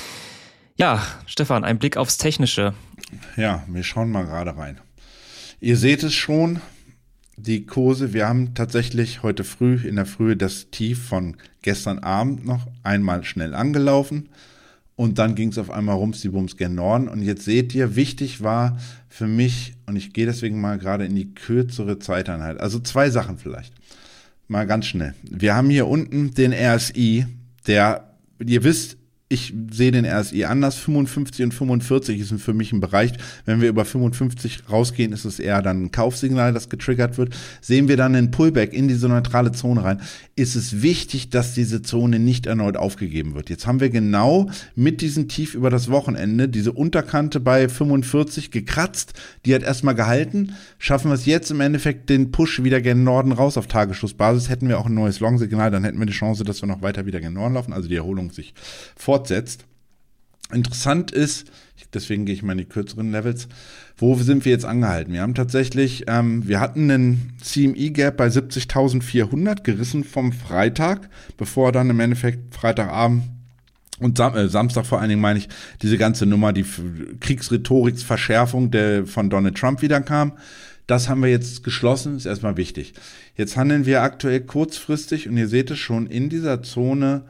Speaker 2: Ja, Stefan, ein Blick aufs Technische.
Speaker 3: Ja, wir schauen mal gerade rein. Ihr seht es schon, die Kurse, wir haben tatsächlich heute früh, in der Früh das Tief von gestern Abend noch einmal schnell angelaufen. Und dann ging es auf einmal rumsdi-bums gen Norden. Und jetzt seht ihr, wichtig war für mich, und ich gehe deswegen mal gerade in die kürzere Zeiteinheit. Also zwei Sachen vielleicht. Mal ganz schnell. Wir haben hier unten den R S I, der, ihr wisst, ich sehe den R S I anders. fünfundfünfzig und fünfundvierzig ist für mich ein Bereich. Wenn wir über fünfundfünfzig rausgehen, ist es eher dann ein Kaufsignal, das getriggert wird. Sehen wir dann einen Pullback in diese neutrale Zone rein, ist es wichtig, dass diese Zone nicht erneut aufgegeben wird. Jetzt haben wir genau mit diesem Tief über das Wochenende diese Unterkante bei fünfundvierzig gekratzt. Die hat erstmal gehalten. Schaffen wir es jetzt im Endeffekt den Push wieder gen Norden raus auf Tagesschlussbasis, hätten wir auch ein neues Long-Signal, dann hätten wir die Chance, dass wir noch weiter wieder gen Norden laufen, also die Erholung sich fortsetzt. Interessant ist, deswegen gehe ich mal in die kürzeren Levels, wo sind wir jetzt angehalten? Wir haben tatsächlich, ähm, wir hatten einen C M E-Gap bei siebzigtausendvierhundert gerissen vom Freitag, bevor dann im Endeffekt Freitagabend und Sam- äh, Samstag vor allen Dingen, meine ich, diese ganze Nummer, die F- Kriegsrhetoriksverschärfung der von Donald Trump wieder kam. Das haben wir jetzt geschlossen, ist erstmal wichtig. Jetzt handeln wir aktuell kurzfristig und ihr seht es schon in dieser Zone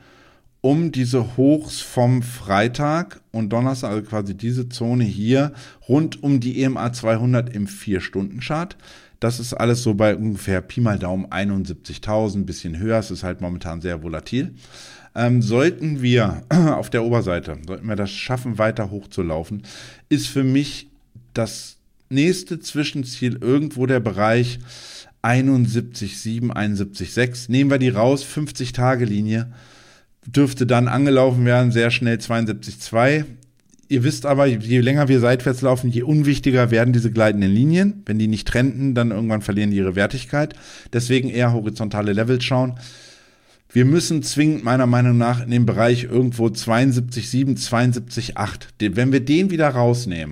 Speaker 3: um diese Hochs vom Freitag und Donnerstag, also quasi diese Zone hier, rund um die E M A zweihundert im vier Stunden Chart. Das ist alles so bei ungefähr Pi mal Daumen einundsiebzigtausend, bisschen höher, es ist halt momentan sehr volatil. Ähm, sollten wir auf der Oberseite, sollten wir das schaffen, weiter hochzulaufen, ist für mich das nächste Zwischenziel irgendwo der Bereich einundsiebzig Komma sieben, einundsiebzig Komma sechs. Nehmen wir die raus, fünfzig-Tage-Linie. Dürfte dann angelaufen werden, sehr schnell zweiundsiebzig Komma zwei. Ihr wisst aber, je länger wir seitwärts laufen, je unwichtiger werden diese gleitenden Linien. Wenn die nicht trenden, dann irgendwann verlieren die ihre Wertigkeit. Deswegen eher horizontale Levels schauen. Wir müssen zwingend meiner Meinung nach in den Bereich irgendwo zweiundsiebzig Komma sieben, zweiundsiebzig Komma acht. Wenn wir den wieder rausnehmen,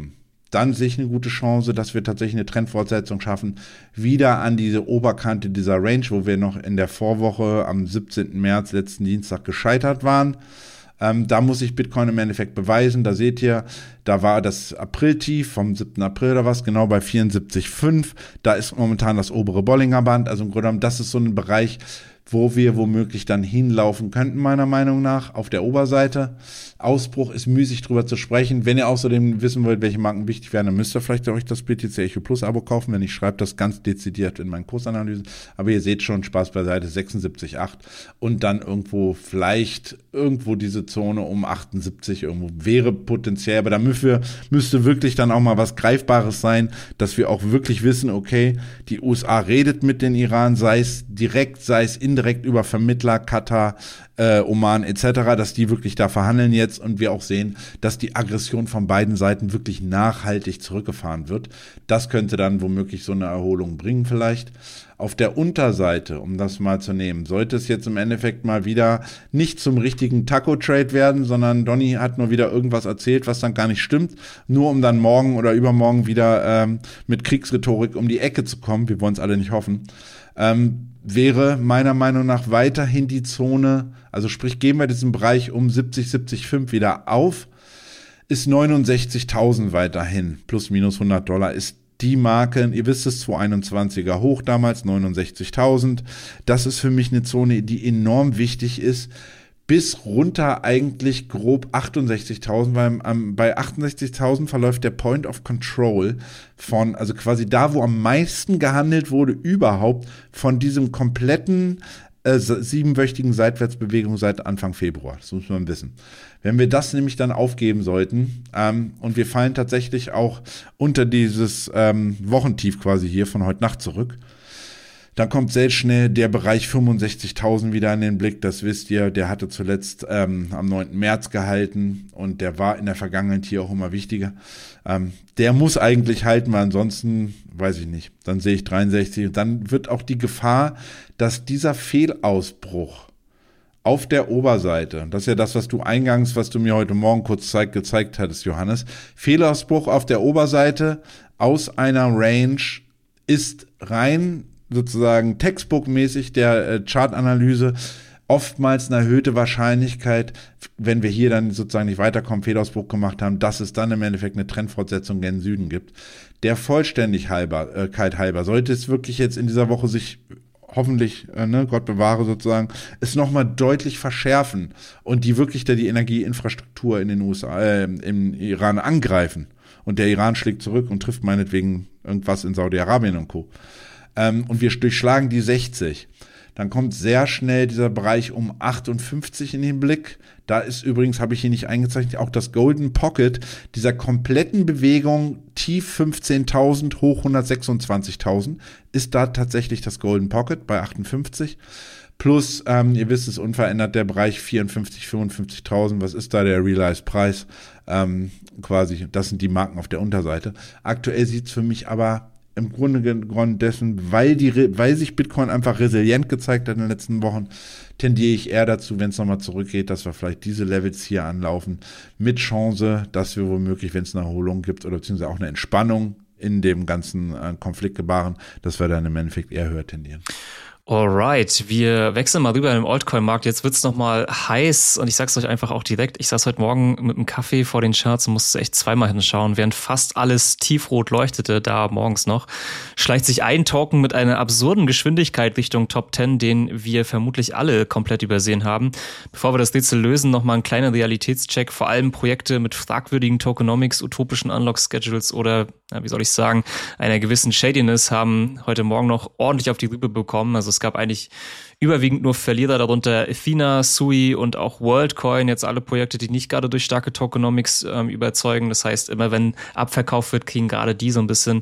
Speaker 3: dann sehe ich eine gute Chance, dass wir tatsächlich eine Trendfortsetzung schaffen, wieder an diese Oberkante dieser Range, wo wir noch in der Vorwoche am siebzehnten März, letzten Dienstag, gescheitert waren. Ähm, da muss sich Bitcoin im Endeffekt beweisen. Da seht ihr, da war das April-Tief vom siebten April oder was, genau bei vierundsiebzig Komma fünf. Da ist momentan das obere Bollinger Band. Also im Grunde genommen, das ist so ein Bereich, wo wir womöglich dann hinlaufen könnten, meiner Meinung nach, auf der Oberseite. Ausbruch ist müßig drüber zu sprechen. Wenn ihr außerdem wissen wollt, welche Marken wichtig wären, dann müsst ihr vielleicht euch das B T C Echo Plus Abo kaufen, wenn ich schreibe das ganz dezidiert in meinen Kursanalysen. Aber ihr seht schon, Spaß beiseite, sechsundsiebzig Komma acht und dann irgendwo vielleicht irgendwo diese Zone um achtundsiebzig irgendwo wäre potenziell, aber da müsste, müsste wirklich dann auch mal was Greifbares sein, dass wir auch wirklich wissen, okay, die U S A redet mit den Iran, sei es direkt, sei es indirekt über Vermittler, Katar, äh, Oman et cetera, dass die wirklich da verhandeln jetzt und wir auch sehen, dass die Aggression von beiden Seiten wirklich nachhaltig zurückgefahren wird. Das könnte dann womöglich so eine Erholung bringen vielleicht. Auf der Unterseite, um das mal zu nehmen, sollte es jetzt im Endeffekt mal wieder nicht zum richtigen Taco-Trade werden, sondern Donny hat nur wieder irgendwas erzählt, was dann gar nicht stimmt, nur um dann morgen oder übermorgen wieder ähm, mit Kriegsrhetorik um die Ecke zu kommen, wir wollen es alle nicht hoffen, ähm, wäre meiner Meinung nach weiterhin die Zone, also sprich gehen wir diesen Bereich um siebzig, siebzig Komma fünf wieder auf, ist neunundsechzigtausend weiterhin, plus minus hundert Dollar, ist die Marke, ihr wisst es, zweihunderteinundzwanziger hoch damals, neunundsechzigtausend. Das ist für mich eine Zone, die enorm wichtig ist, bis runter eigentlich grob achtundsechzigtausend, weil ähm, bei achtundsechzigtausend verläuft der Point of Control von, also quasi da, wo am meisten gehandelt wurde überhaupt, von diesem kompletten äh, siebenwöchigen Seitwärtsbewegung seit Anfang Februar. Das muss man wissen. Wenn wir das nämlich dann aufgeben sollten ähm, und wir fallen tatsächlich auch unter dieses ähm, Wochentief quasi hier von heute Nacht zurück, dann kommt sehr schnell der Bereich fünfundsechzigtausend wieder in den Blick. Das wisst ihr, der hatte zuletzt ähm, am neunten März gehalten und der war in der Vergangenheit hier auch immer wichtiger. Ähm, der muss eigentlich halten, weil ansonsten, weiß ich nicht, dann sehe ich dreiundsechzig und dann wird auch die Gefahr, dass dieser Fehlausbruch auf der Oberseite, das ist ja das, was du eingangs, was du mir heute Morgen kurz zeig, gezeigt hattest, Johannes, Fehlausbruch auf der Oberseite aus einer Range ist rein sozusagen textbookmäßig der äh, Chartanalyse oftmals eine erhöhte Wahrscheinlichkeit, wenn wir hier dann sozusagen nicht weiterkommen, Fehlausbruch gemacht haben, dass es dann im Endeffekt eine Trendfortsetzung gen Süden gibt. Der Vollständigkeit äh, halber, sollte es wirklich jetzt in dieser Woche sich hoffentlich, äh, ne, Gott bewahre sozusagen, es nochmal deutlich verschärfen und die wirklich da die Energieinfrastruktur in den U S A, äh, im Iran angreifen und der Iran schlägt zurück und trifft meinetwegen irgendwas in Saudi-Arabien und Co. Ähm, und wir durchschlagen die sechzig, dann kommt sehr schnell dieser Bereich um achtundfünfzig in den Blick. Da ist übrigens, habe ich hier nicht eingezeichnet, auch das Golden Pocket dieser kompletten Bewegung tief fünfzehntausend, hoch hundertsechsundzwanzigtausend, ist da tatsächlich das Golden Pocket bei achtundfünfzig. Plus, ähm, ihr wisst es, unverändert der Bereich vierundfünfzig, fünfundfünfzigtausend. Was ist da der Realized Preis? Ähm, quasi, das sind die Marken auf der Unterseite. Aktuell sieht es für mich aber im Grunde genommen dessen, weil, die, weil sich Bitcoin einfach resilient gezeigt hat in den letzten Wochen, tendiere ich eher dazu, wenn es nochmal zurückgeht, dass wir vielleicht diese Levels hier anlaufen, mit Chance, dass wir womöglich, wenn es eine Erholung gibt oder beziehungsweise auch eine Entspannung in dem ganzen äh, Konflikt gebaren, dass wir dann im Endeffekt eher höher tendieren.
Speaker 2: Alright, wir wechseln mal rüber in den Altcoin-Markt. Jetzt wird's noch mal heiß und ich sag's euch einfach auch direkt. Ich saß heute Morgen mit einem Kaffee vor den Charts und musste echt zweimal hinschauen, während fast alles tiefrot leuchtete, da morgens noch, schleicht sich ein Token mit einer absurden Geschwindigkeit Richtung Top zehn, den wir vermutlich alle komplett übersehen haben. Bevor wir das Rätsel lösen, noch mal ein kleiner Realitätscheck. Vor allem Projekte mit fragwürdigen Tokenomics, utopischen Unlock-Schedules oder, ja, wie soll ich sagen, einer gewissen Shadiness haben heute Morgen noch ordentlich auf die Rübe bekommen. Also es gab eigentlich überwiegend nur Verlierer, darunter Athena, Sui und auch WorldCoin, jetzt alle Projekte, die nicht gerade durch starke Tokenomics ähm, überzeugen. Das heißt, immer wenn abverkauft wird, kriegen gerade die so ein bisschen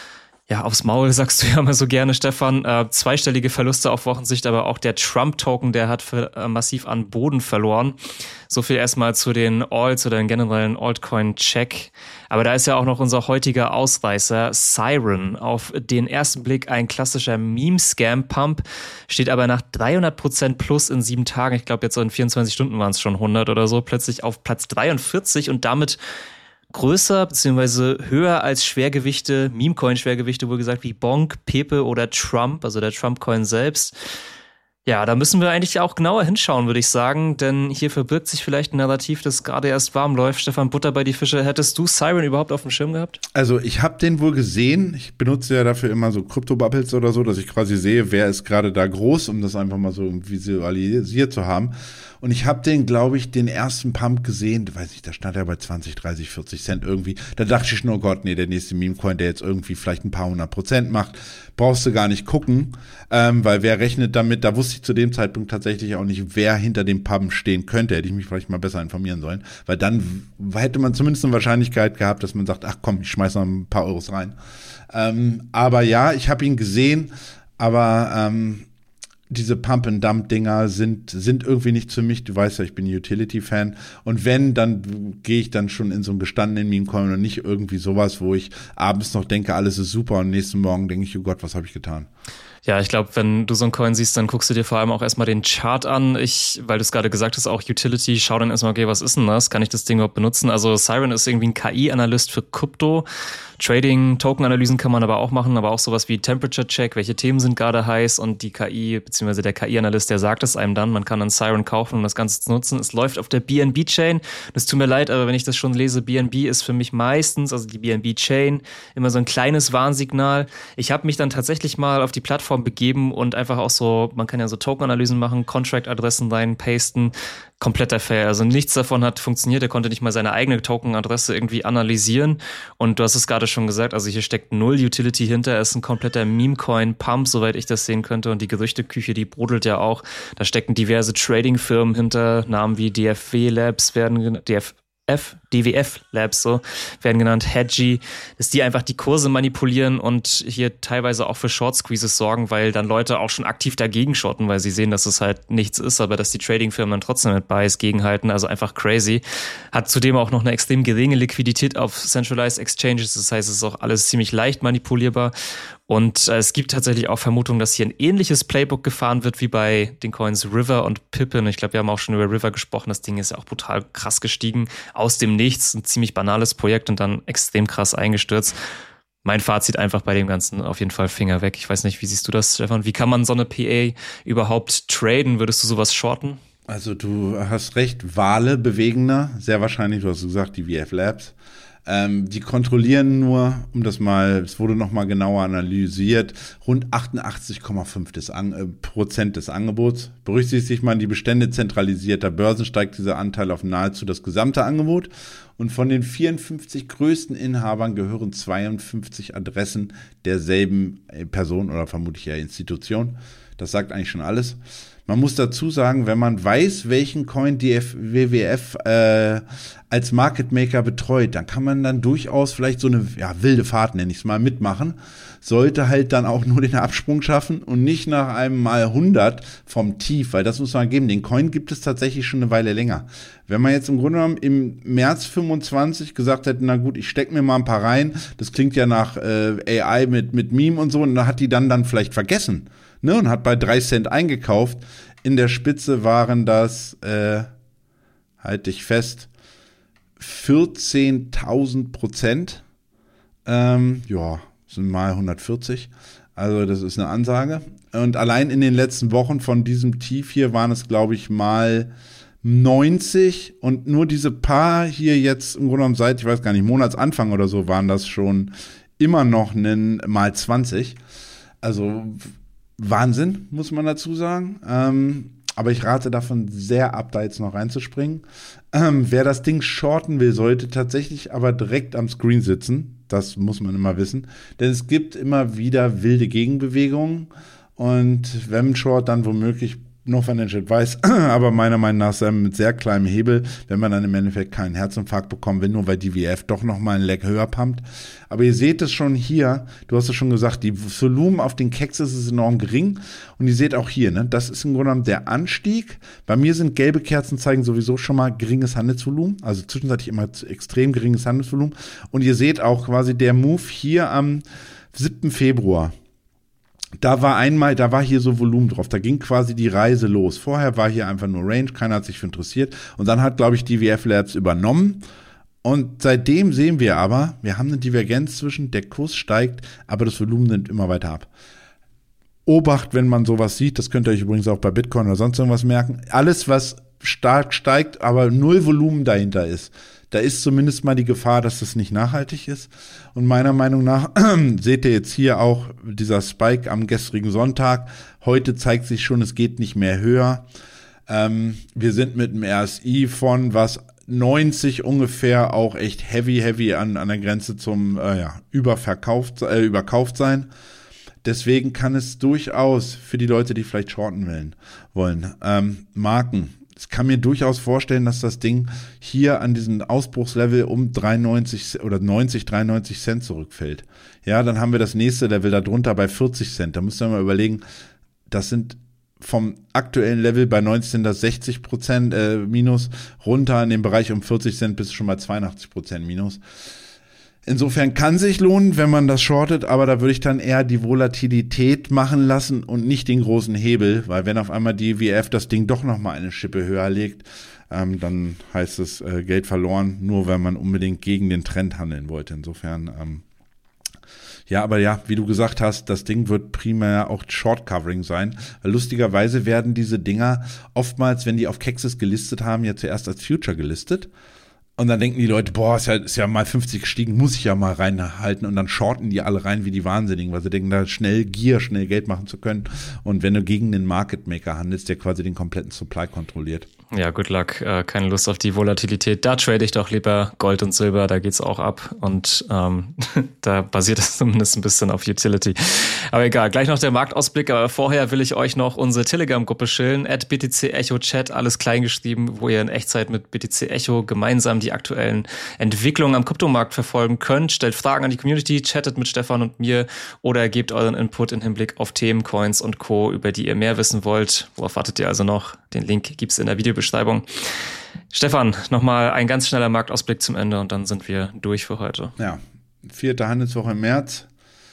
Speaker 2: ja aufs Maul, sagst du ja immer so gerne, Stefan. Äh, zweistellige Verluste auf Wochensicht, aber auch der Trump-Token, der hat für, äh, massiv an Boden verloren. So viel erstmal zu den Alts oder den generellen Altcoin-Check. Aber da ist ja auch noch unser heutiger Ausreißer, Siren. Auf den ersten Blick ein klassischer Meme-Scam-Pump, steht aber nach dreihundert Prozent plus in sieben Tagen, ich glaube jetzt so in vierundzwanzig Stunden waren es schon hundert oder so, plötzlich auf Platz dreiundvierzig und damit größer bzw. höher als Schwergewichte, Meme-Coin-Schwergewichte wohl gesagt, wie Bonk, Pepe oder Trump, also der Trump-Coin selbst. Ja, da müssen wir eigentlich auch genauer hinschauen, würde ich sagen, denn hier verbirgt sich vielleicht ein Narrativ, das gerade erst warm läuft. Stefan, Butter bei die Fische. Hättest du Siren überhaupt auf dem Schirm gehabt?
Speaker 3: Also ich habe den wohl gesehen. Ich benutze ja dafür immer so Krypto-Bubbles oder so, dass ich quasi sehe, wer ist gerade da groß, um das einfach mal so visualisiert zu haben. Und ich habe den, glaube ich, den ersten Pump gesehen, weiß ich, da stand er bei zwanzig, dreißig, vierzig Cent irgendwie. Da dachte ich nur, oh Gott, nee, der nächste Meme-Coin, der jetzt irgendwie vielleicht ein paar hundert Prozent macht, brauchst du gar nicht gucken, ähm, weil wer rechnet damit, da wusste ich zu dem Zeitpunkt tatsächlich auch nicht, wer hinter dem Pump stehen könnte, hätte ich mich vielleicht mal besser informieren sollen, weil dann hätte man zumindest eine Wahrscheinlichkeit gehabt, dass man sagt, ach komm, ich schmeiß noch ein paar Euros rein. Ähm, aber ja, ich habe ihn gesehen, aber ähm, diese Pump-and-Dump-Dinger sind, sind irgendwie nichts für mich. Du weißt ja, ich bin Utility-Fan. Und wenn, dann gehe ich dann schon in so einen gestandenen Meme-Coin und nicht irgendwie sowas, wo ich abends noch denke, alles ist super und nächsten Morgen denke ich, oh Gott, was habe ich getan?
Speaker 2: Ja, ich glaube, wenn du so einen Coin siehst, dann guckst du dir vor allem auch erstmal den Chart an. Ich, weil du es gerade gesagt hast, auch Utility, schau dann erstmal, okay, was ist denn das? Kann ich das Ding überhaupt benutzen? Also Siren ist irgendwie ein K I-Analyst für Krypto. Trading, Token-Analysen kann man aber auch machen, aber auch sowas wie Temperature-Check, welche Themen sind gerade heiß und die K I, beziehungsweise der K I-Analyst, der sagt es einem dann, man kann dann Siren kaufen, um das Ganze zu nutzen. Es läuft auf der B N B-Chain. Das tut mir leid, aber wenn ich das schon lese, B N B ist für mich meistens, also die B N B-Chain, immer so ein kleines Warnsignal. Ich habe mich dann tatsächlich mal auf die Plattform begeben und einfach auch so, man kann ja so Token-Analysen machen, Contract-Adressen reinpasten, kompletter Fail. Also nichts davon hat funktioniert. Er konnte nicht mal seine eigene Token-Adresse irgendwie analysieren. Und du hast es gerade schon gesagt, also hier steckt null Utility hinter. Er ist ein kompletter Meme-Coin-Pump, soweit ich das sehen könnte. Und die Gerüchteküche, die brodelt ja auch. Da stecken diverse Trading-Firmen hinter. Namen wie D F W Labs werden, D F F, D W F Labs so, werden genannt, Hedgy, dass die einfach die Kurse manipulieren und hier teilweise auch für Short Squeezes sorgen, weil dann Leute auch schon aktiv dagegen shorten, weil sie sehen, dass es halt nichts ist, aber dass die Trading-Firmen dann trotzdem mit Buys gegenhalten, also einfach crazy. Hat zudem auch noch eine extrem geringe Liquidität auf Centralized Exchanges, das heißt, es ist auch alles ziemlich leicht manipulierbar. Und äh, es gibt tatsächlich auch Vermutungen, dass hier ein ähnliches Playbook gefahren wird wie bei den Coins River und Pippin. Ich glaube, wir haben auch schon über River gesprochen. Das Ding ist ja auch brutal krass gestiegen. Aus dem Nichts, ein ziemlich banales Projekt und dann extrem krass eingestürzt. Mein Fazit einfach bei dem Ganzen auf jeden Fall Finger weg. Ich weiß nicht, wie siehst du das, Stefan? Wie kann man so eine P A überhaupt traden? Würdest du sowas shorten?
Speaker 3: Also du hast recht, Wale bewegender, sehr wahrscheinlich, du hast gesagt, die V F Labs. Ähm, die kontrollieren nur, um das mal, es wurde nochmal genauer analysiert, rund achtundachtzig Komma fünf des An- äh, Prozent des Angebots. Berücksichtigt man die Bestände zentralisierter Börsen, steigt dieser Anteil auf nahezu das gesamte Angebot. Und von den vierundfünfzig größten Inhabern gehören zweiundfünfzig Adressen derselben Person oder vermutlich eher Institution. Das sagt eigentlich schon alles. Man muss dazu sagen, wenn man weiß, welchen Coin die W W F äh, als Market Maker betreut, dann kann man dann durchaus vielleicht so eine ja, wilde Fahrt, nenne ich es mal, mitmachen. Sollte halt dann auch nur den Absprung schaffen und nicht nach einem Mal hundert vom Tief, weil das muss man geben. Den Coin gibt es tatsächlich schon eine Weile länger. Wenn man jetzt im Grunde genommen im März fünfundzwanzig gesagt hätte, na gut, ich stecke mir mal ein paar rein, das klingt ja nach äh, A I mit, mit Meme und so, und da hat die dann dann vielleicht vergessen. Ne, und hat bei drei Cent eingekauft. In der Spitze waren das, äh, halte ich fest, vierzehntausend Prozent. Ähm, ja, sind mal hundertvierzig. Also das ist eine Ansage. Und allein in den letzten Wochen von diesem Tief hier waren es, glaube ich, mal neunzig. Und nur diese paar hier jetzt im Grunde genommen seit, ich weiß gar nicht, Monatsanfang oder so, waren das schon immer noch einen mal zwanzig. Also Wahnsinn, muss man dazu sagen. Ähm, aber ich rate davon sehr ab, da jetzt noch reinzuspringen. Ähm, wer das Ding shorten will, sollte tatsächlich aber direkt am Screen sitzen. Das muss man immer wissen. Denn es gibt immer wieder wilde Gegenbewegungen. Und wenn Short, dann womöglich no financial advice, aber meiner Meinung nach mit sehr kleinem Hebel, wenn man dann im Endeffekt keinen Herzinfarkt bekommen will, nur weil die W F doch nochmal ein Leck höher pumpt. Aber ihr seht es schon hier, du hast es schon gesagt, die Volumen auf den Keks ist enorm gering und ihr seht auch hier, ne, das ist im Grunde genommen der Anstieg. Bei mir sind gelbe Kerzen zeigen sowieso schon mal geringes Handelsvolumen, also zwischenzeitlich immer extrem geringes Handelsvolumen. Und ihr seht auch quasi der Move hier am siebten Februar. Da war einmal, da war hier so Volumen drauf, da ging quasi die Reise los. Vorher war hier einfach nur Range, keiner hat sich für interessiert. Und dann hat, glaube ich, die W F Labs übernommen Und seitdem sehen wir aber, wir haben eine Divergenz zwischen, der Kurs steigt, aber das Volumen nimmt immer weiter ab. Obacht, wenn man sowas sieht, das könnt ihr euch übrigens auch bei Bitcoin oder sonst irgendwas merken, alles, was stark steigt, aber null Volumen dahinter ist, da ist zumindest mal die Gefahr, dass das nicht nachhaltig ist. Und meiner Meinung nach seht ihr jetzt hier auch dieser Spike am gestrigen Sonntag. Heute zeigt sich schon, es geht nicht mehr höher. Ähm, wir sind mit einem R S I von was neunzig ungefähr auch echt heavy, heavy an, an der Grenze zum äh, ja, überverkauft, äh, überkauft sein. Deswegen kann es durchaus für die Leute, die vielleicht shorten wollen, wollen ähm, Marken. Ich kann mir durchaus vorstellen, dass das Ding hier an diesen Ausbruchslevel um dreiundneunzig oder neunzig, dreiundneunzig Cent zurückfällt. Ja, dann haben wir das nächste Level darunter bei vierzig Cent. Da müsst ihr mal überlegen, das sind vom aktuellen Level bei neunzig Cent das sechzig Prozent äh, Minus runter in den Bereich um vierzig Cent bis schon mal zweiundachtzig Prozent Minus. Insofern kann sich lohnen, wenn man das shortet, aber da würde ich dann eher die Volatilität machen lassen und nicht den großen Hebel, weil wenn auf einmal die W F das Ding doch nochmal eine Schippe höher legt, ähm, dann heißt es äh, Geld verloren, nur weil man unbedingt gegen den Trend handeln wollte. Insofern, ähm, ja, aber ja, wie du gesagt hast, das Ding wird primär auch Short-Covering sein, weil lustigerweise werden diese Dinger oftmals, wenn die auf Kexis gelistet haben, ja zuerst als Future gelistet. Und dann denken die Leute, boah, ist ja, ist ja mal fünfzig gestiegen, muss ich ja mal reinhalten. Und dann shorten die alle rein wie die Wahnsinnigen, weil sie denken, da schnell Gier, schnell Geld machen zu können. Und wenn du gegen den Market Maker handelst, der quasi den kompletten Supply kontrolliert.
Speaker 2: Ja, good luck. Äh, keine Lust auf die Volatilität. Da trade ich doch lieber Gold und Silber, da geht's auch ab. Und ähm, da basiert es zumindest ein bisschen auf Utility. Aber egal, gleich noch der Marktausblick. Aber vorher will ich euch noch unsere Telegram-Gruppe schillen. at B T C Echo Chat, alles klein geschrieben, wo ihr in Echtzeit mit B T C Echo gemeinsam die aktuellen Entwicklungen am Kryptomarkt verfolgen könnt. Stellt Fragen an die Community, chattet mit Stefan und mir oder gebt euren Input im Hinblick auf Themen, Coins und Co., über die ihr mehr wissen wollt. Worauf wartet ihr also noch? Den Link gibt's in der Videobeschreibung. Stefan, nochmal ein ganz schneller Marktausblick zum Ende und dann sind wir durch für heute.
Speaker 3: Ja, vierte Handelswoche im März.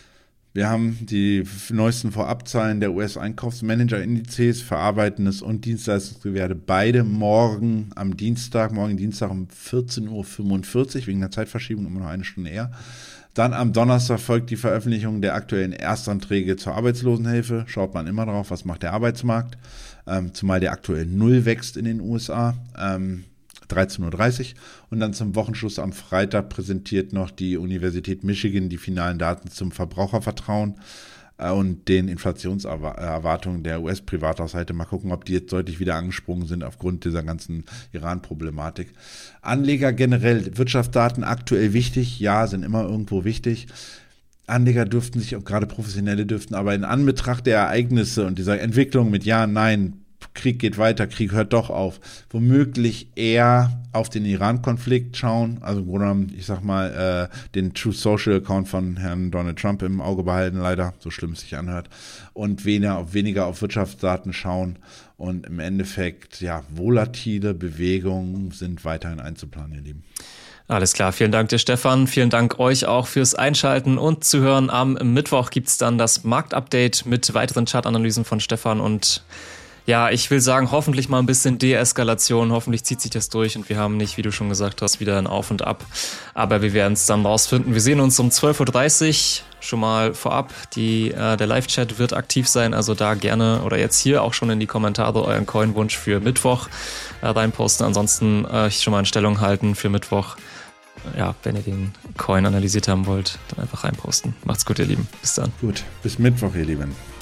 Speaker 3: Wir haben die neuesten Vorabzahlen der U S-Einkaufsmanager-Indizes, Verarbeitendes und Dienstleistungsgewerbe, beide morgen am Dienstag, morgen Dienstag um vierzehn Uhr fünfundvierzig, wegen der Zeitverschiebung immer noch eine Stunde eher. Dann am Donnerstag folgt die Veröffentlichung der aktuellen Erstanträge zur Arbeitslosenhilfe. Schaut man immer drauf, was macht der Arbeitsmarkt, ähm, zumal der aktuell null wächst in den U S A. Ähm, dreizehn Uhr dreißig und dann zum Wochenschluss am Freitag präsentiert noch die Universität Michigan die finalen Daten zum Verbrauchervertrauen äh, und den Inflationserwartungen der U S-Privathaushalte. Mal gucken, ob die jetzt deutlich wieder angesprungen sind aufgrund dieser ganzen Iran-Problematik. Anleger generell, Wirtschaftsdaten aktuell wichtig, ja, sind immer irgendwo wichtig. Anleger dürften sich, auch gerade Professionelle dürften, aber in Anbetracht der Ereignisse und dieser Entwicklung mit Ja, Nein, Krieg geht weiter, Krieg hört doch auf, womöglich eher auf den Iran-Konflikt schauen, also im Grunde genommen, ich sag mal, äh, den Truth Social Account von Herrn Donald Trump im Auge behalten, leider, so schlimm es sich anhört, und weniger, weniger auf Wirtschaftsdaten schauen und im Endeffekt, ja, volatile Bewegungen sind weiterhin einzuplanen, ihr Lieben.
Speaker 2: Alles klar, vielen Dank dir, Stefan. Vielen Dank euch auch fürs Einschalten und Zuhören. Am Mittwoch gibt's dann das Marktupdate mit weiteren Chartanalysen von Stefan und ja, ich will sagen, hoffentlich mal ein bisschen Deeskalation. Hoffentlich zieht sich das durch und wir haben nicht, wie du schon gesagt hast, wieder ein Auf und Ab. Aber wir werden es dann rausfinden. Wir sehen uns um zwölf Uhr dreißig schon mal vorab. Die, äh, der Live-Chat wird aktiv sein, also da gerne oder jetzt hier auch schon in die Kommentare euren Coin-Wunsch für Mittwoch äh, reinposten. Ansonsten äh, schon mal in Stellung halten für Mittwoch. Ja, wenn ihr den Coin analysiert haben wollt, dann einfach reinposten. Macht's gut, ihr Lieben. Bis dann.
Speaker 3: Gut, bis Mittwoch, ihr Lieben.